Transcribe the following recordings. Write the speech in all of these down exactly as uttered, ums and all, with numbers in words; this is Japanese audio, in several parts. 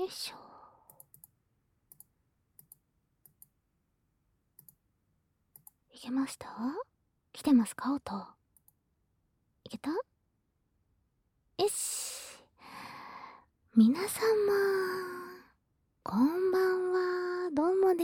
よいしょ。いけました？来てますか？音。いけた？よし。皆様、こんばんは、どうもです。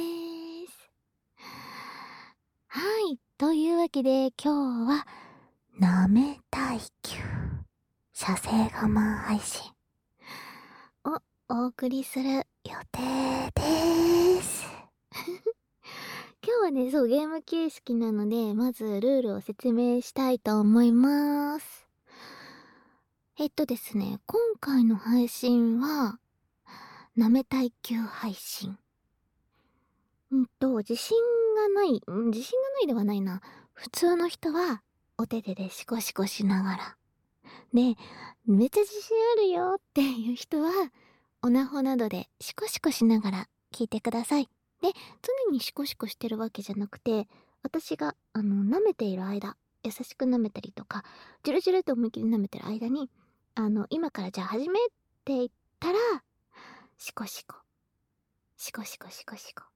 はい、というわけで今日は、なめ耐久、射精我慢配信をお送りする予定です。今日はね、そう、ゲーム形式なので、まずルールを説明したいと思います。えっとですね、今回の配信は、なめ耐久配信。うんと、自信がない、ん自信がないではないな。普通の人は、お手手でシコシコしながら。で、めっちゃ自信あるよっていう人は、オナホなどでシコシコしながら聞いてください。で、常にシコシコしてるわけじゃなくて、私が、あの、舐めている間、優しく舐めたりとか、ジュルジュルと思いっきり舐めてる間に、あの、今からじゃあ始めって言ったら、シコシコ。シコシコシコシコ。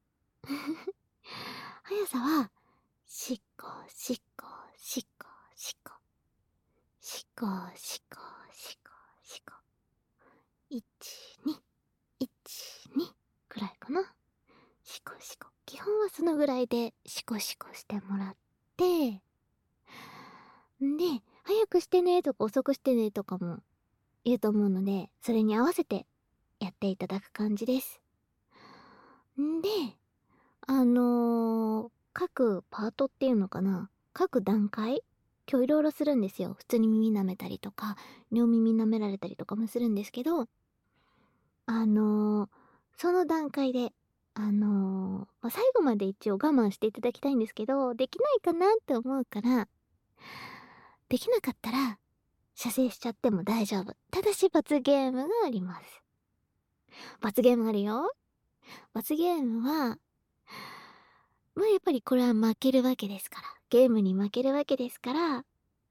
速さは、シコシコシコシコ。シコシコシコシコ。いち、に、いち、にくらいかな。シコシコ。基本はそのぐらいでシコシコしてもらって、んで、早くしてねとか遅くしてねとかも言うと思うので、それに合わせてやっていただく感じです。んで、あのー、各パートっていうのかな、各段階今日いろいろするんですよ。普通に耳舐めたりとか、両耳舐められたりとかもするんですけど、あのー、その段階で、あのー、まあ、最後まで一応我慢していただきたいんですけど、できないかなって思うから、できなかったら、射精しちゃっても大丈夫。ただし罰ゲームがあります。罰ゲームあるよ。罰ゲームは、まあやっぱりこれは負けるわけですから。ゲームに負けるわけですから、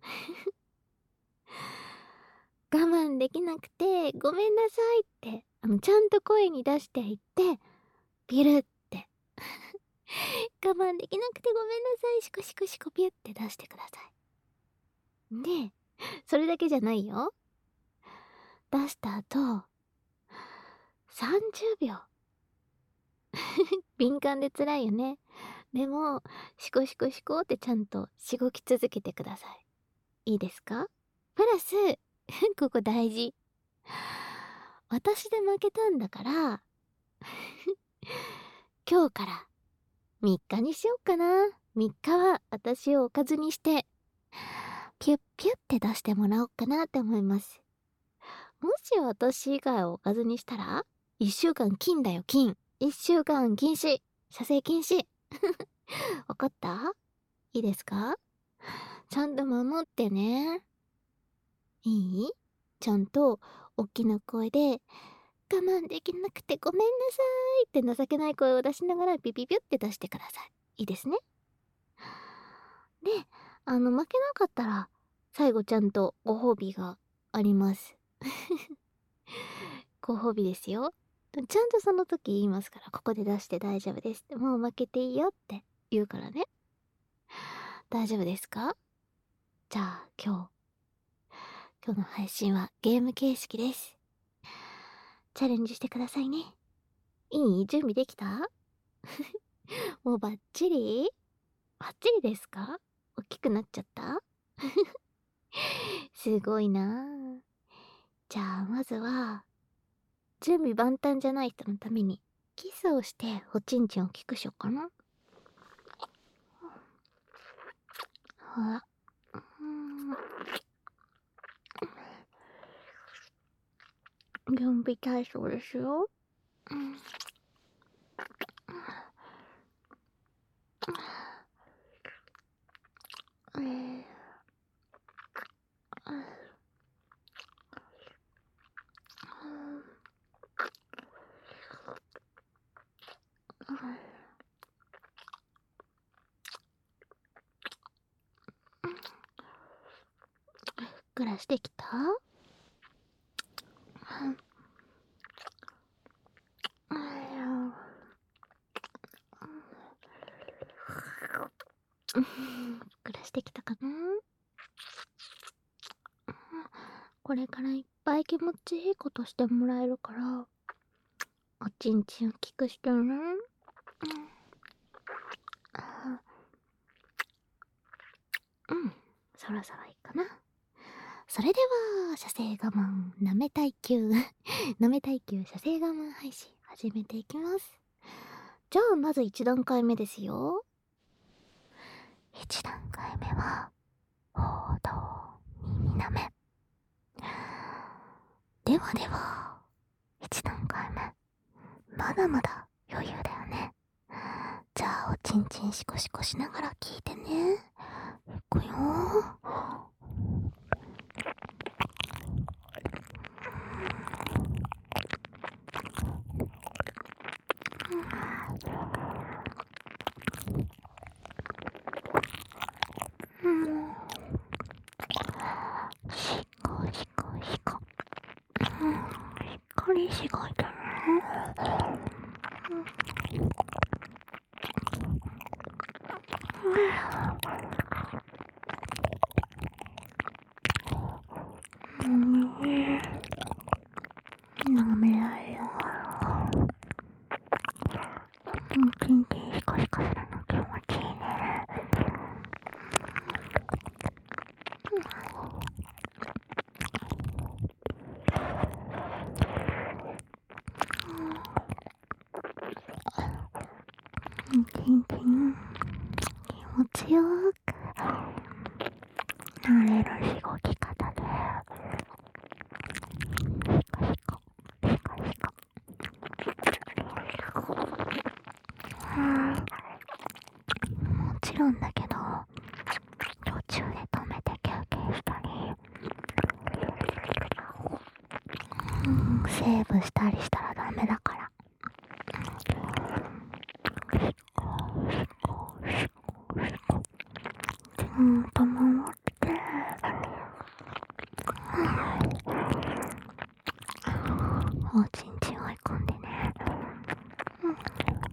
我慢できなくて、ごめんなさいって、あの、ちゃんと声に出して言って、ピュルって。我慢できなくてごめんなさい、シコシコシコピュって出してください。で、それだけじゃないよ。出した後、さんじゅうびょう。敏感で辛いよね。でも、シコシコシコってちゃんとしごき続けてください。いいですか？プラス、ここ大事。私で負けたんだから、今日からみっかにしようかな。みっかは私をおかずにして、ピュッピュッって出してもらおうかなって思います。もし私以外をおかずにしたら、いっしゅうかん禁だよ、禁。いっしゅうかん禁止。射精禁止。わかった？いいですか？ちゃんと守ってね。いい？ちゃんと、大きな声で、我慢できなくてごめんなさいって情けない声を出しながらピピピュって出してください。いいですね。で、あの、負けなかったら、最後ちゃんとご褒美があります。ご褒美ですよ。ちゃんとその時言いますから、ここで出して大丈夫ですって、もう負けていいよって言うからね。大丈夫ですか？じゃあ、今日、今日の配信はゲーム形式です。チャレンジしてくださいね。いい？準備できた？もうバッチリ？バッチリですか？大きくなっちゃった？すごいなぁ。じゃあ、まずは、準備万端じゃない人のために、キスをしておちんちんを大きくしようかな。ほら。うーん。準備体操ですよ。うん。えーふっくらしてきた？ うん、ふっくらしてきたかな。これからいっぱい気持ちいいことしてもらえるから、おちんちんを大きくしてね。うん、うん、そろそろいいかな。それでは、射精我慢、舐め耐久、舐め耐久射精我慢配信、始めていきます。じゃあ、まずいち段階目ですよ。いち段階目は、報道、耳舐め。ではでは、いち段階目。まだまだ余裕だよね。じゃあ、おちんちんシコシコしながら聞いてね。いくよー。うん、しこしこしこ、うん、しっかりしごいてね。うん、舐められるわ。うん、ちんちんしこしこするの気持ちいいね。うん、ちんちん気持ちよくなれるしごき方で、シコシコシコシコ。うん、もちろんだけど、途中で止めて休憩したり、うん、セーブしたりしたらダメだから。シコシコシコシコちゃんと回って、おちんちん追い込んでね。うん、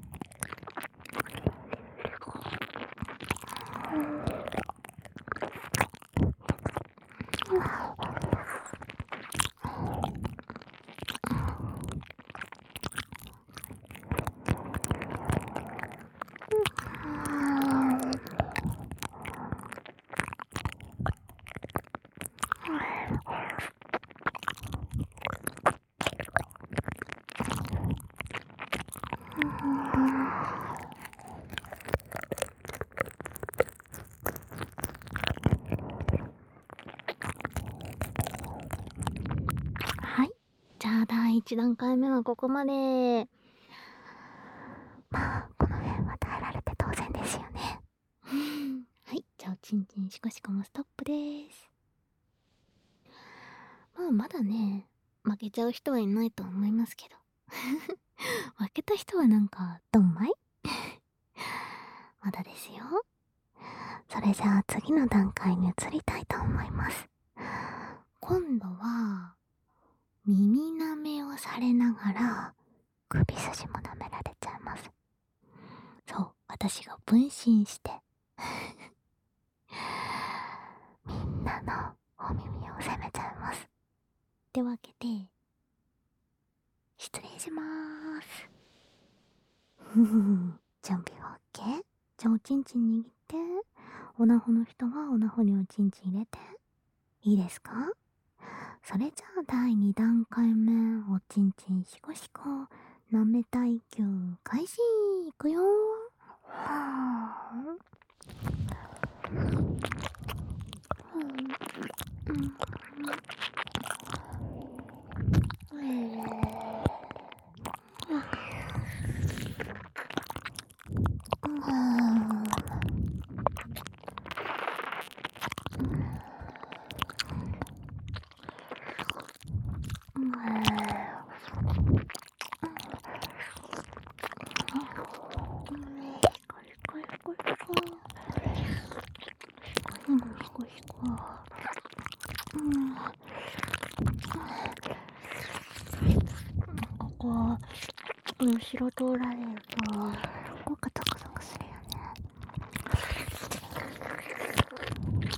はい。じゃあ、第一段階目はここまで。まあ、この辺は耐えられて当然ですよね。はい。じゃあ、おちんちんシコシコもストップです。まあ、まだね、負けちゃう人はいないと思いますけど。負けた人はなんか、どんまいまだですよ。それじゃあ次の段階に移りたいと思います。今度は、耳舐めをされながら、首筋も舐められちゃいます。そう、私が分身して、みんなのお耳を攻めちゃいます。ってわけで、失礼しまーす。ふふふ、準備は OK？ じゃあおちんちん握って、おなほの人はおなほにおちんちん入れて、いいですか？それじゃあだいに段階目、おちんちんシコシコ舐め耐久開始。いくよー。はー、うんうん、ここ後ろ通られるとここがゾクゾクするよね。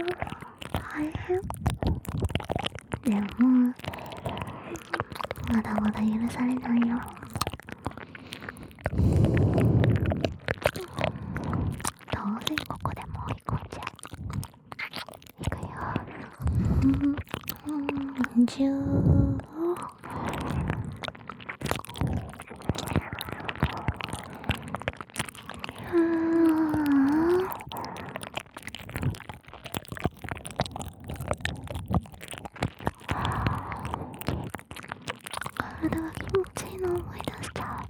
大変。でもまだまだ許されないよ。当然ここでも追い込んじゃう。いくよ。うん、じゅう体が気持ちいいの思い出しちゃう。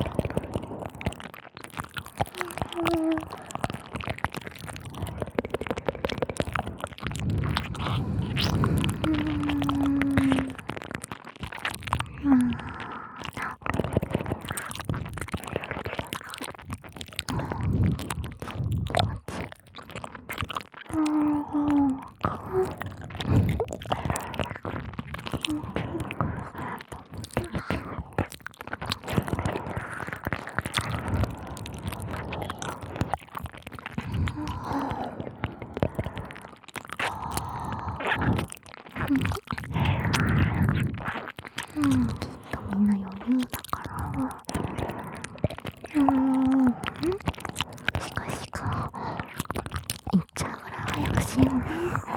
うん、きっとみんな余裕だから。うーん、しかしかいっちゃうぐらい早くしようね。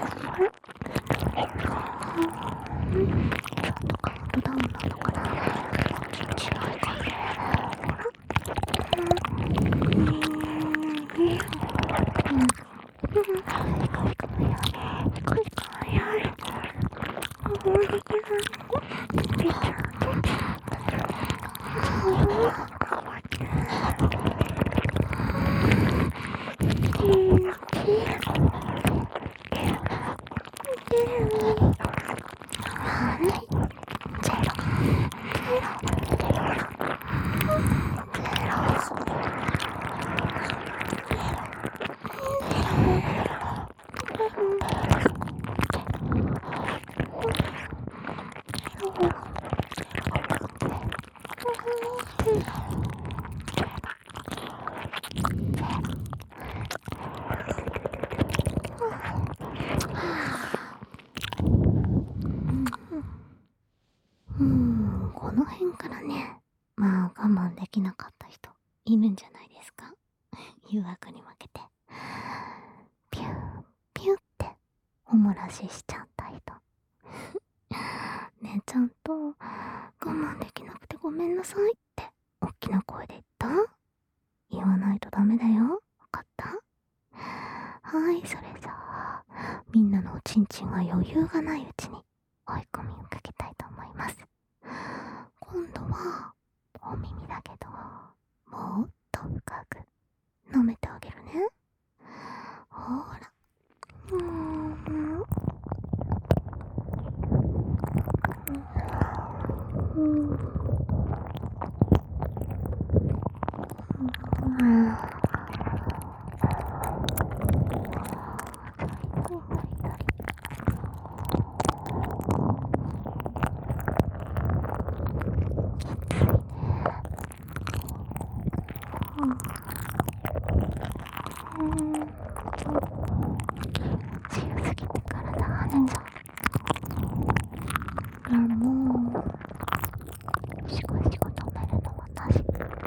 うん、ちょっとカウントダウンなのかな。違うかね。うーん、この辺からね、まあ我慢できなかった人いるんじゃないですか。誘惑に負けてピューピューっておもらししちゃった人ねえ、ちゃんと我慢できなくてごめんなさいって大きな声で言った？言わないとダメだよ。わかった？はい、それじゃあみんなのおちんちんが余裕がないうちに追い込みをかけたいと思います。今度はお耳だけどもっと深く舐めてあげるね。ほら、うーん、うん、うん、強すぎて体跳ねちゃう。もうシコシコ止めるの私。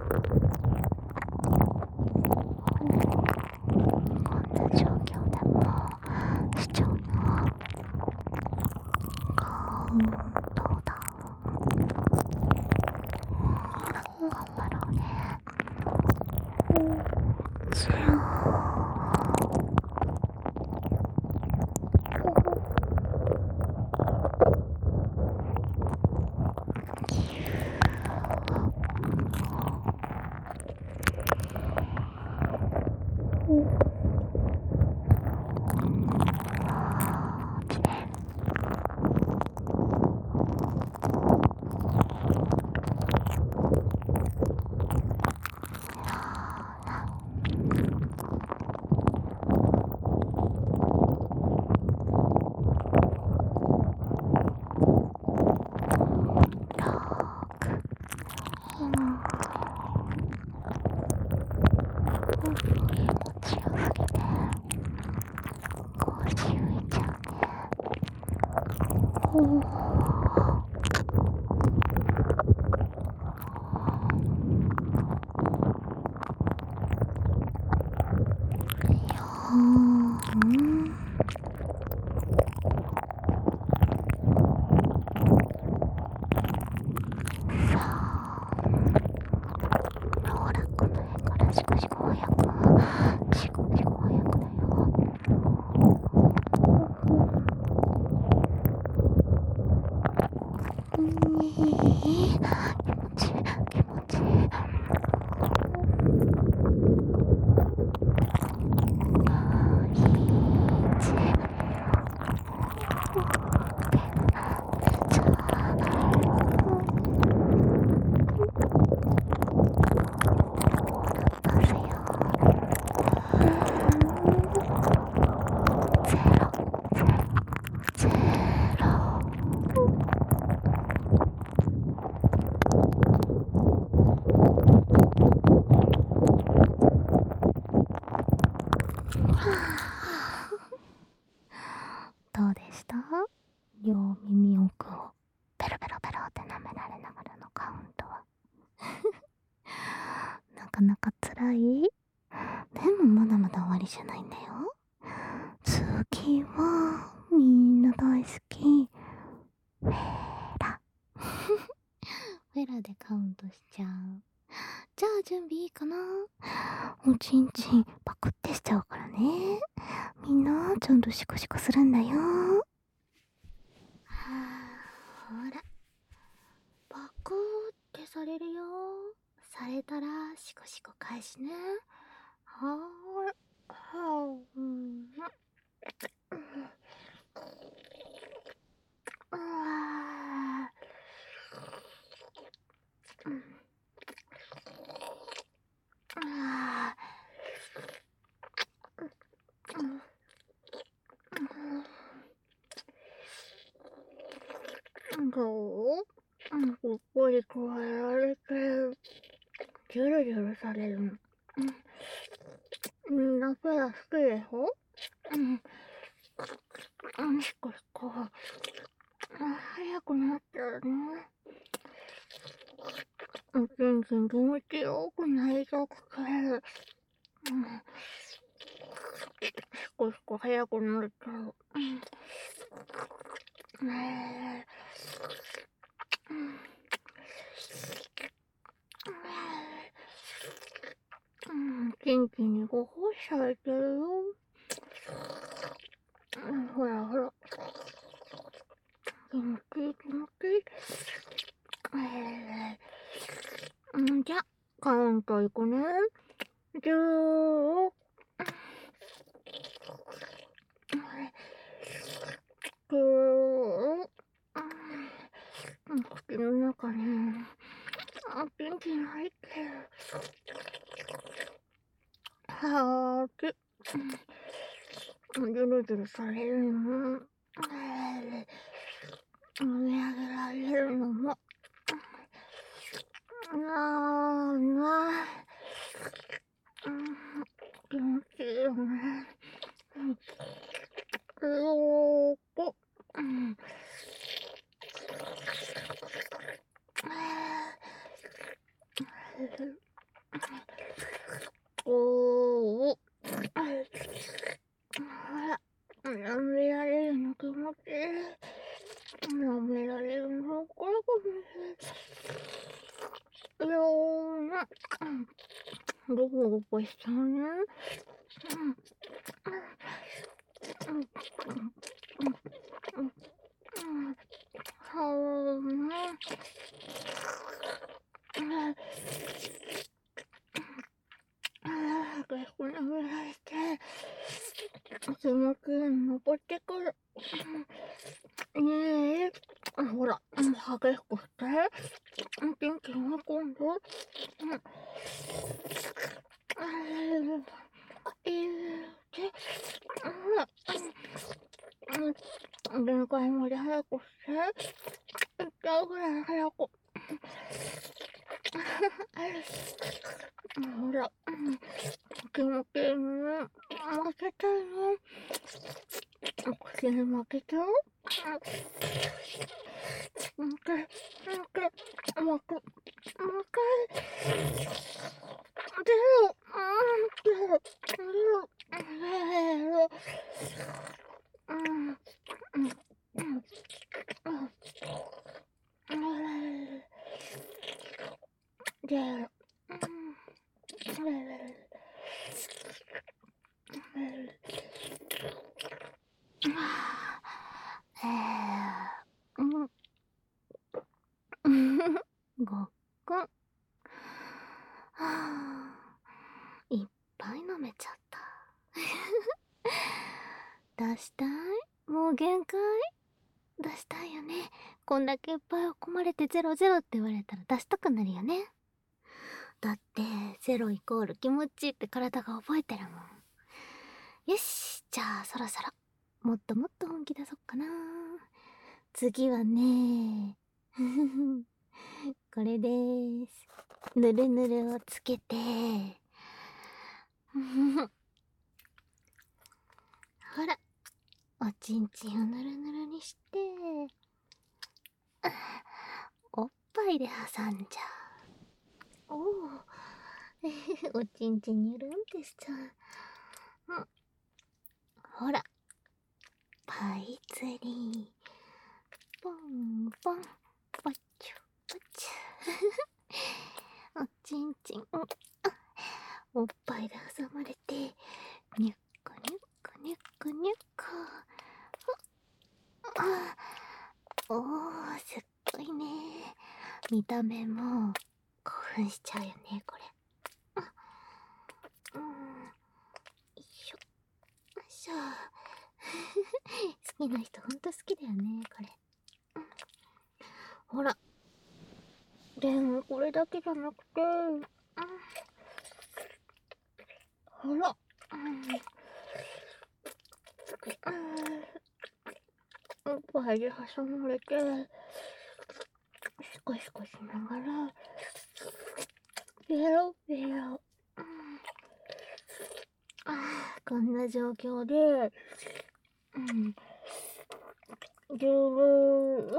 こんな状況でもしちゃうの。カウントダウン。頑張ろうね。じゃあどうでした？両耳奥をペロペロペロって舐められながらのカウントは。なかなか辛い？でもまだまだ終わりじゃないんだよ。次はみんな大好きフェラ。フェラでカウントしちゃう。じゃあ準備いいかな？おちんちんパクってしちゃうからね。みんなちゃんとシコシコするんだよ。はあ、ほらパクってされるよ。されたらシコシコ返しね。はーい。はーうんあーうんあーうんどう？すっごい加えられて、ジュルジュルされるの。みんなフェラ好きでしょ？うん。うん、しこしこ。早くなっちゃうね。おちんちん気持ちよくなりたくて。うん。しこしこ早くなっちゃう。うん。ねえ。うん。うん、ちんちんにごほしされてるよ。うん、ほらほら。気持ちいい気持ちいい。えー、うん、じゃ、カウントいくね。じゅう、きゅう、口の中に、あ、ちんちん入ってる。はーち、ジュルジュルされるのも、飲み上げられるのも、なーなー、うん、気持ちいいよね。よーこ、うん、おー、舐められるの気持ちいい。舐められるのこれこれ。よーな、ゴボゴボしちゃうね。はーな。激しく舐められて、気持ちいいの残ってくる。ねえ、ほら、激しくして。ピンキーの今度。えー、で、うん、限界まで早くして。一回ぐらい早く。ほら、気持ちいいね。負けたいね。口に負けちゃう？ もう一回、もう一回、もう一回、もう一回。ゼロ、ゼロ、ゼロ、ゼロ。うん、うん、うん、うん、ゼロ、うん、ごっくん。はあ、いっぱい飲めちゃった。出したい？もう限界？出したいよね。こんだけいっぱい含まれてゼロゼロって言われたら出したくなるよね。だってゼロイコール気持ちいいって体が覚えてるもん。よし、じゃあそろそろもっともっと本気出そっかな。次はねこれでーす。ぬるぬるをつけてほら、おちんちんをぬるぬるにしておっぱいで挟んじゃう。おおおちんちんにゅるんってしちゃう。うん、ほら、パイ釣りポンポンポチュポチュおちんちん、おっぱいで挟まれてニュッコニュッコニュッコニュッコ。あおー、すっごいね。見た目も興奮しちゃうよね、これ。うん、よいしょよいしょ好きな人ほんと好きだよね、これ。ほら、でもこれだけじゃなくて、うん、ほら、うん、おっぱいで挟まれてシコシコしながらペロペロ、うん、あー、こんな状況で、うん、十分、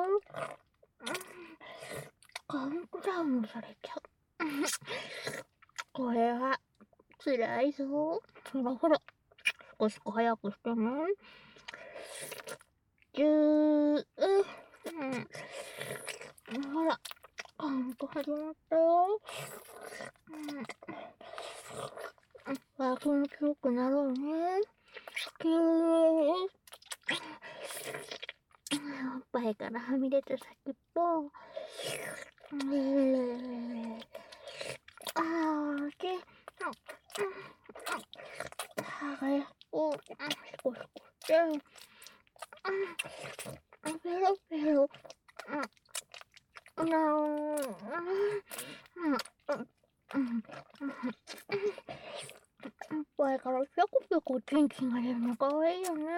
カウントダウンされちゃう。これは辛いぞ。ほらほら、少し早くしてね。じゅう、うん、ほら、カウント始まったよ。うん、あ、気持ちよくなろうね。きゅう、おっぱいからはみ出た先っぽ。えー、あー、で、はやを、シコシコして、ペロペロ、うん、なー、うん、うん、おっぱいからぴょこぴょこチンチンが出るのかわいいよね。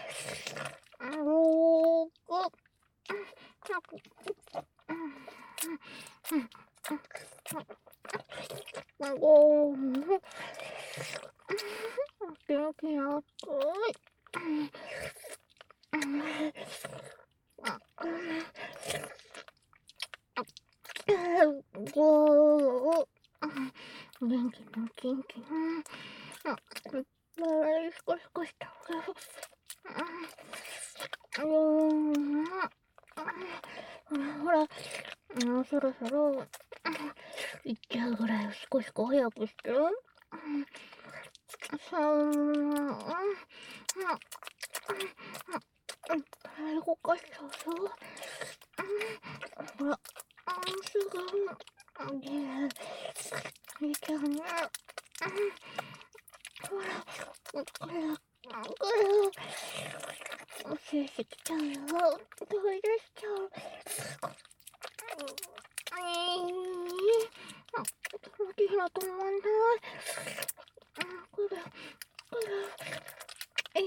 ろーく、ごー、元気なくい。ごー、元気な元気な。笑い少し少しだ。うん、ほら、もうそろそろいっちゃうぐらいを少し早くして。さん、うん、動かしちゃうぞ。ほら、すぐ、ねえ、いいちゃうね。ほら、これ、これ、教えてきちゃうよ。飛び出しちゃう。えー、気持ちいいなと思わない。これ、これ、え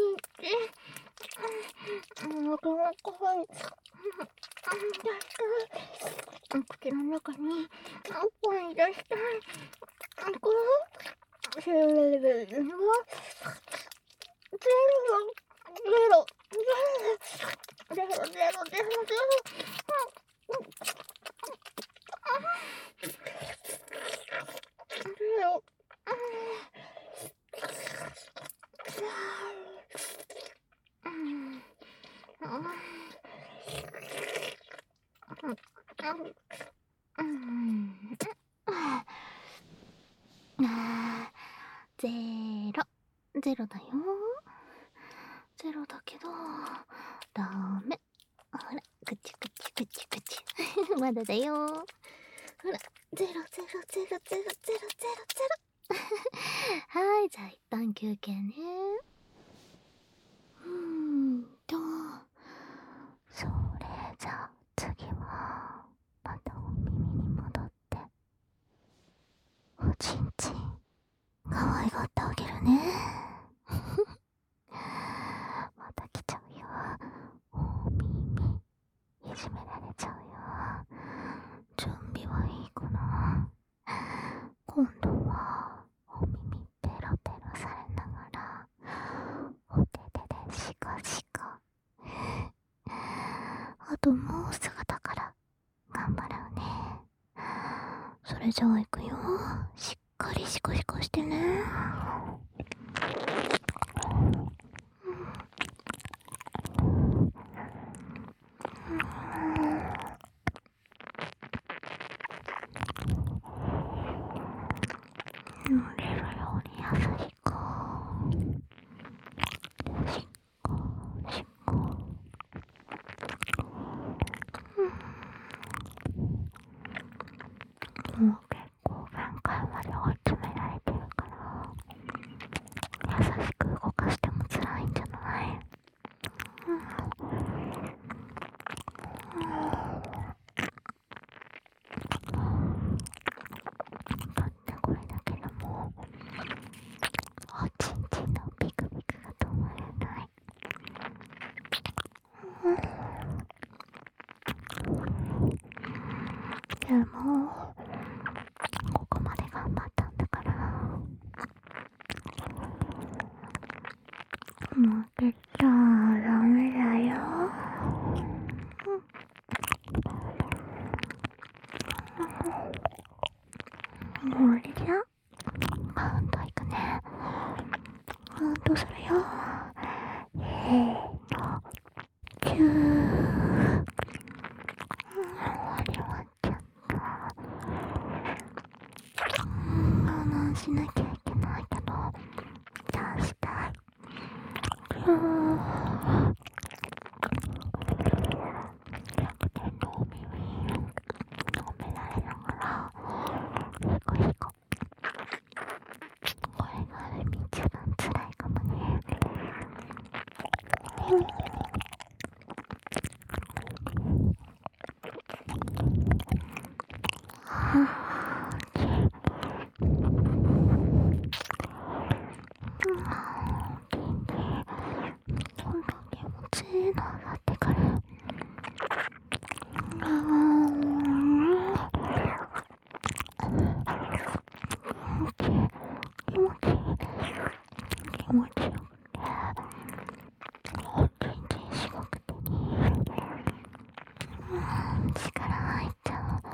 ー、なかなかい。出したい。口の中におっぱい出したい。これ、ゼロ、ゼロ、ゼロ、ゼロ、 ゼロゼロだよ。ゼロだけどダメ。ほら、くちくちくちくちまだだよ。ほら、ゼロゼロゼロゼロゼロゼロゼロはい、じゃあ一旦休憩ね。うーんとそれじゃあ次はまたお耳に戻っておちんちん可愛がってあげるね。また来ちゃうよ。お耳いじめられちゃうよ。準備はいいかな。今度はお耳ペロペロされながらお手手でシカシカ。あともうすぐだから頑張ろうね。それじゃあ行くよ。しっかりシコシコしてね。乗れるように優しくしっこしっこ。もう結構限界まで追い詰められてるから優しく動かしても辛いんじゃない？だってこれだけでもおちんちんのビクビクが止まらない。でもここまで頑張ったんだから負けちゃダメだよ。もういいじゃん。カウントいくね。カウントするよ。せーの、キュー。終わっちゃった。我慢しなきゃいけないけど出したい。キュー。ひゃくてんのお耳褒められながらヒコヒコ。これがある意味一番辛いかもね。どんどん気持ちいいの上がってくる。気持ちいい気持ちよくておちんちんしごくてに力入っちゃう。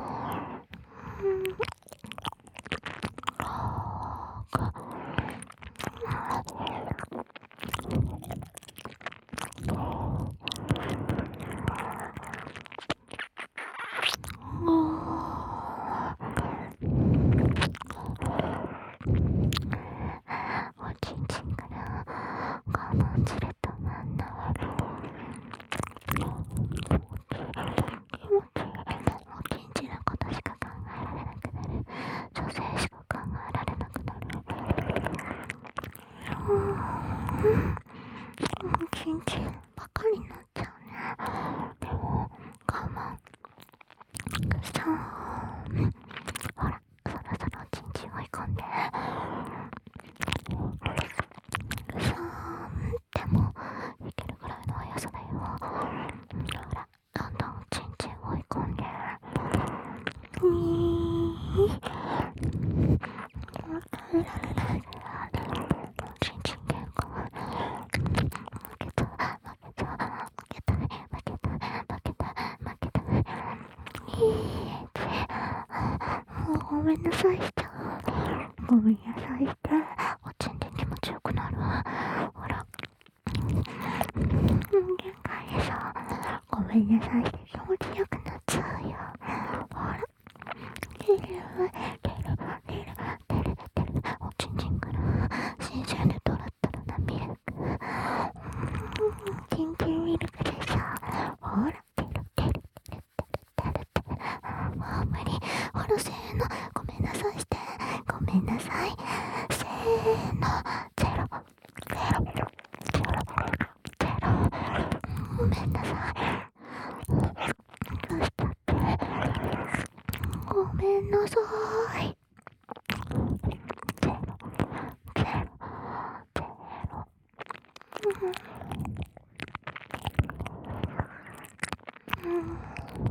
おちんちんから我慢ずれたまんだ。気持ちいい。おちんちんのことしか考えられなくなる。女性しか考えられなくなる。おちんちんばかりになっちゃうね。でも我慢した。ほら、そろそろおちんちん追い込んで。さーでもいけるぐらいの速さだよ。ほら、どんどんおちんちん追い込んで。にーおちんちん限界。負けた負けた負けた負けた負けたもうごめんなさいして。ごめんなさいして。おちんで気持ちよくなる。ほら。限界でしょ。ごめんなさいして気持ちよくなっちゃうよ。ほら。てる、てる、てる、てる、てる。おちんちんから新鮮でとろっとろなミルク。ちんちんミルクでしょ。ほら。てる、てる、てる、てる、てる、てる。あんまり。ほら、せーの。ごめんなさいして。ごめんなさい。せーの。ゼロ、ゼロ、ゼロ、ゼロ。ごめんなさい。どうしたって。ごめんなさい。ゼロ、ゼロ、ゼロ。うん。うん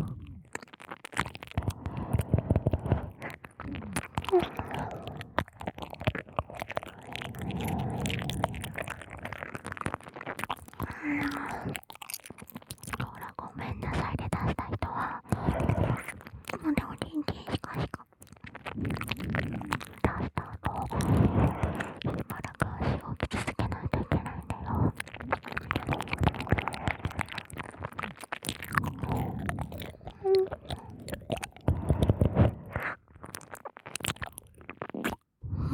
ほら、ごめんなさいで出した人は、まだおちんちんしかしか出した後、しばらく足を置き続けないといけないんだよ。うん。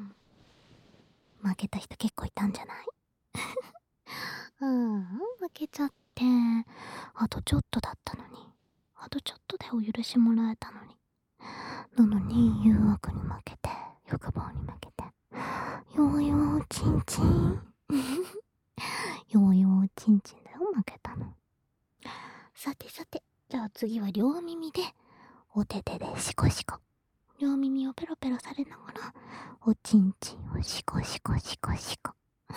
負けた人結構いたんじゃない？うん、負けちゃって。あとちょっとだったのに。あとちょっとでお許しもらえたのに。なのに誘惑に負けて、欲望に負けて。よーよーちんちん。よーよーちんちんだよ、負けたの。さてさて、じゃあ次は両耳で、お手手でシコシコ。両耳をペロペロされながら、おちんちんをシコシコシコシコ。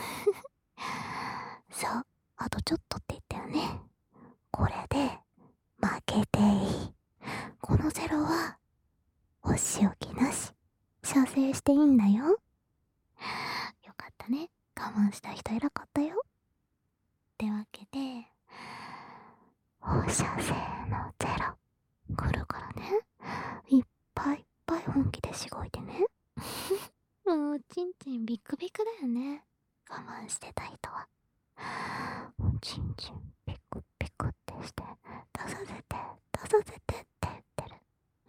そう、あとちょっとって言ったよね。これで、負けていい。このゼロは、お仕置きなし。射精していいんだよ。よかったね。我慢した人偉かったよ。ってわけで、放射性のゼロ来るからね。いっぱいいっぱい本気でしごいてね。もうちんちんビクビクだよね。我慢してた人は。ちんちんピクピクってして出させて出させてって言ってる。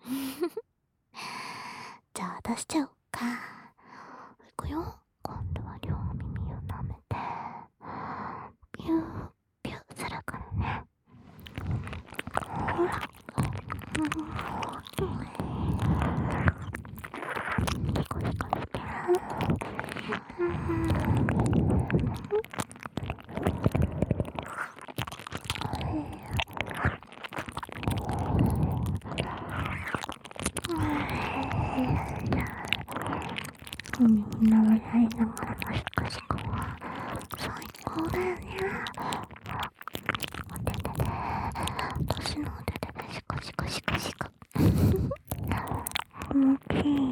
じゃあ出しちゃおうか。いくよ。今度は両耳を舐めてピューピューするからね。ほら。ピコピコしてる。みんな笑いながらのシコシコは最高だよね。お手手で、私のお手手でシコシコシコシコ。大きい？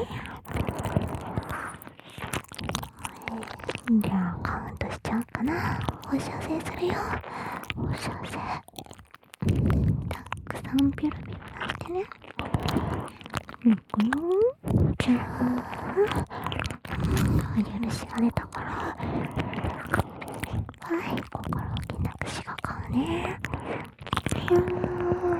じゃあカウントしちゃおうかな。お射精するよ。お射精。たくさんピュルピュル出してね。いくよ。じゃあ許しが出たから、はい、心置きなくしが買うね。ひゅーん。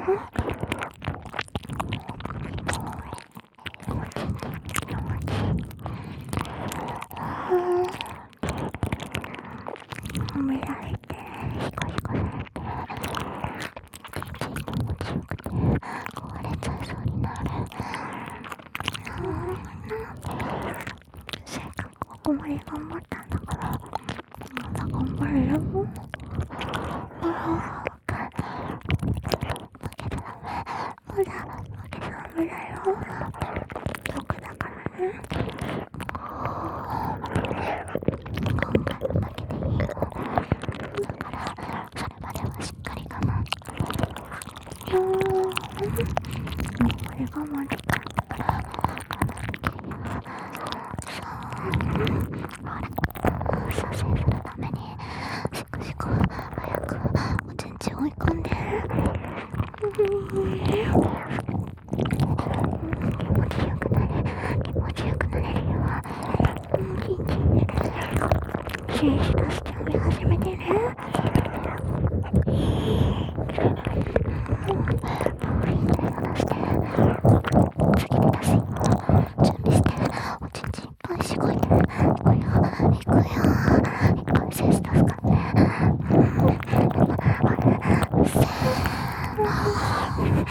褒められて、ヒコヒコされて、ちんちん気持ちよくて、壊れちゃいそうになる。せっかくここまで頑張ったんだから、また頑張るよ。ほら、負けたダメ。ほら、負けたダメだよ。僕だからね。今回も負けていいよ。だから、それまではしっかり我慢。よーん。これ我慢できたんだから、我慢できるよ。ほら、射精するためにシクシク早くおちんちん追い込んで。 見始めてね。次に出すよ。準備して。おちんちんいっぱいしごいて。いくよ、いくよ。いっぱいセンス出すからね。せーの。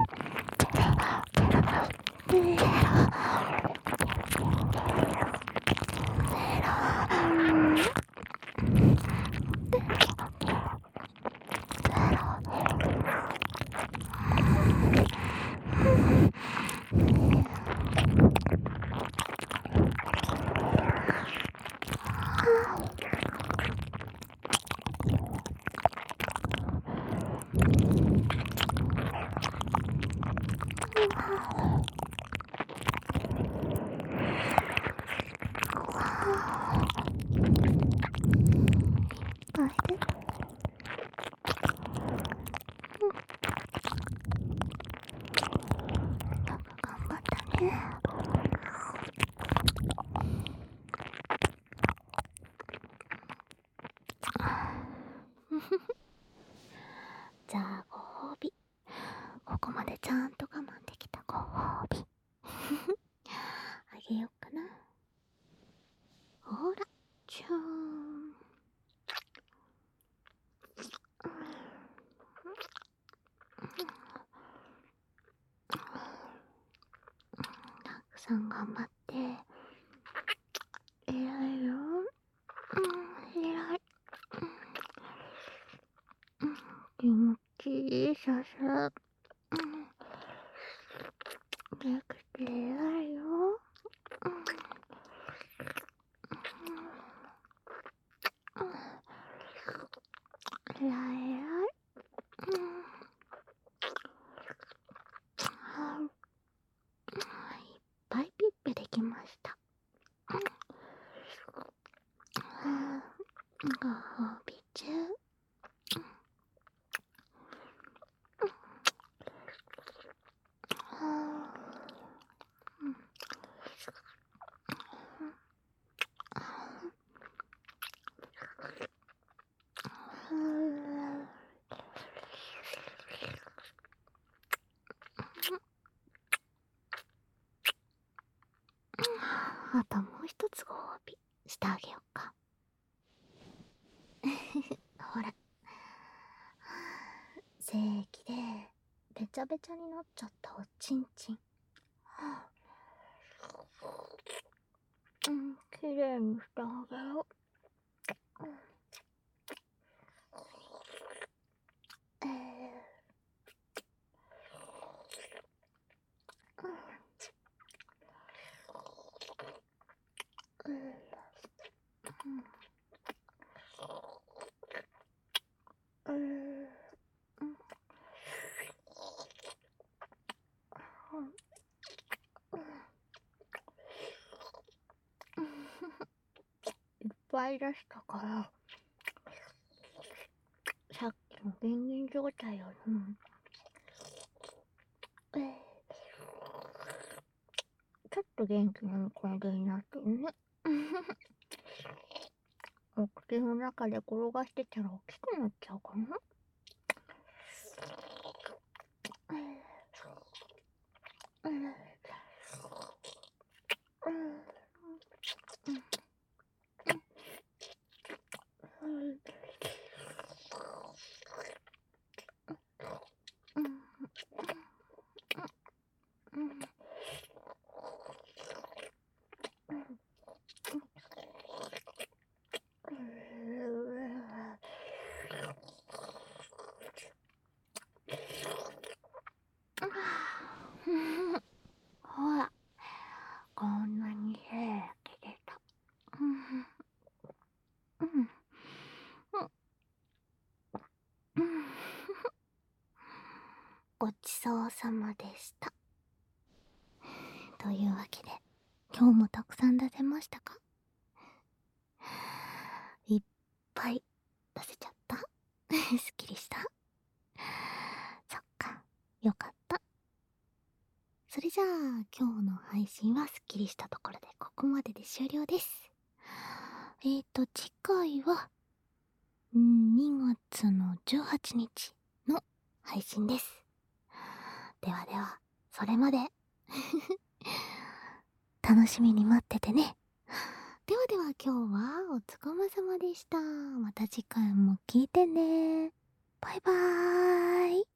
じゃあご褒美、ここまでちゃんと我慢できたご褒美あげようかな。ほらチューン。たくさん頑張って偉いよ。うん偉い。うん気持ちいいささ。うん早くして偉いよ。うん偉い偉い。うんいっぱいピッペできました。ご褒美中。あともう一つご褒美してあげようか。ほら精液でべちゃべちゃになっちゃったおちんちん、うんきれいにしてあげよう。えーうんうんうんいっぱい出したからさっきのペンギン状態よりも、えー、ちょっと元気な感じになってるね。お口の中で転がしてたら大きくなっちゃうかな。ほらこんなに精液出た。うんうんうんごちそうさまでした。というわけで今日もたくさん出せましたか？いっぱい出せちゃった？すっきりした？そっか、よかった。それじゃあ今日の配信はすっきりしたところでここまでで終了です。えーと次回はにがつのじゅうはちにちの配信です。ではでは、それまで楽しみに待っててね。ではでは今日はお疲れ様でした。また次回も聞いてね。バイバーイ。